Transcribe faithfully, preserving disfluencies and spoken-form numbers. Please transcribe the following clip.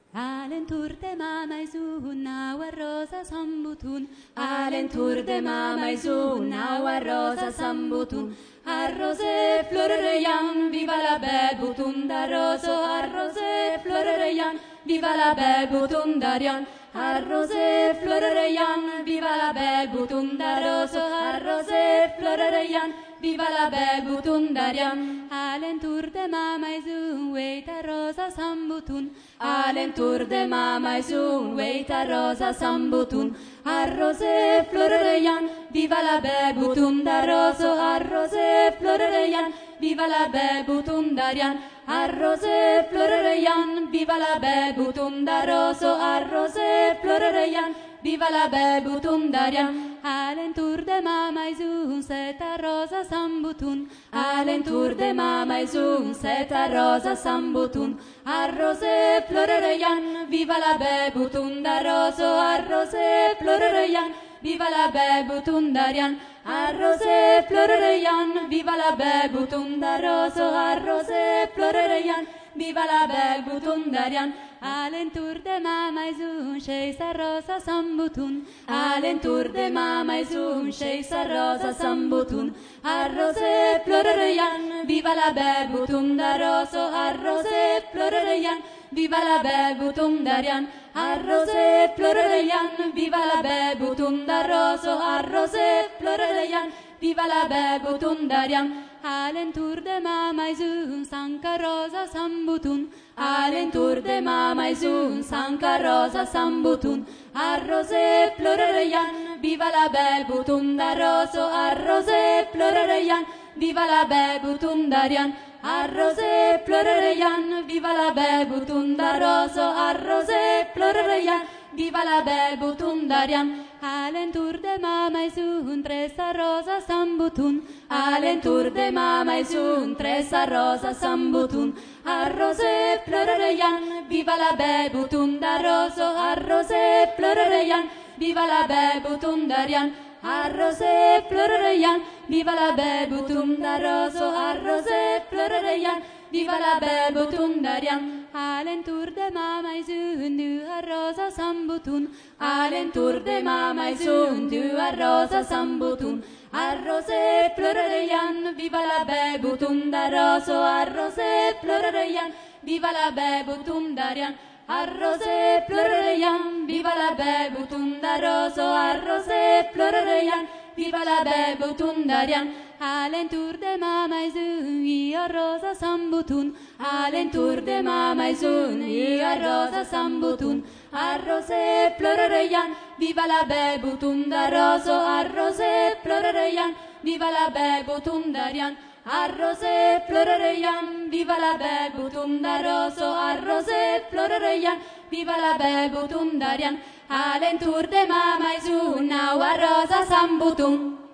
Alentur de mama izun, naua rosa sambutun. Alentur de mama izun, naua rosa sambutun. Arrose florereian, viva la bebutun da roso. Arrose florereian, viva la bebutun darian. Arrose florereian, viva la bebutun da roso. Arrose florereian, viva la bebutun darian. Alentur de mama izun, weita rosa sambutun. Alentur de mama izun, weita rosa sambutun. Arrose florereian, viva la bebutun da roso. Arrose florereian, viva la bebutun darian. Arrose florereian, viva la bebutun da roso. Arrose florereian, viva la bebutun darian. Alentur de mama izun, seta rosa sambutun. Alentur de mama izun, seta rosa sambutun. Arrose florereian, viva la bebutun da roso. Arrose florereian, viva la bebutun darian. Arrose florereian, viva la bebutun da roso. Arrose florereian, viva la bebutun darian. Alentur de mama izun, sheisa rosa sambutun. Alentur de mama izun, sheisa rosa sambutun. Arrose florereian, viva la bebutun da roso. Arrose florereian, viva la bebutun darian. Arrose florereian, viva la bebutun da roso. Arrose florereian, viva la bebutun darian. Alentur de mama izun, sanca rosa sambutun. Alentur de mama izun, sanca rosa sambutun. Arrose florereian, viva la bebutun da roso. Arrose florereian, viva la bebutun darian. Arrose florereian, viva la bebutun da roso. Arrose florereian, viva la bebutun darian. Alentur de mama izun, tresa rosa sambutun. Alentur de mama izun, tresa rosa sambutun. Arrose florereian, viva la bebutun da roso. Arrose florereian, viva la bebutun darian. Arrose florereian, viva la bebutun da roso. Arrose florereian, viva la bebutun darian. Alentur de mama izun, dua rosa sambutun. Alentur de mama izun, dua rosa sambutun. Arrose florereian, viva la bebutun da roso. Arrose florereian, viva la bebutun darian. Arrose florereian, viva la bebutun da roso. Arrose florereian, viva la bebutun darian. Alentur de mama izun, ia rosa sambutun. Alentur de mama izun, ia rosa sambutun. Arrose florereian, viva la bebutun da roso. Arrose florereian, viva la bebutun darian. Arrose florereian, viva la bebutun da roso. Arrose florereian, viva la bebutun darian. Alentur de mama izun, naua rosa sambutun.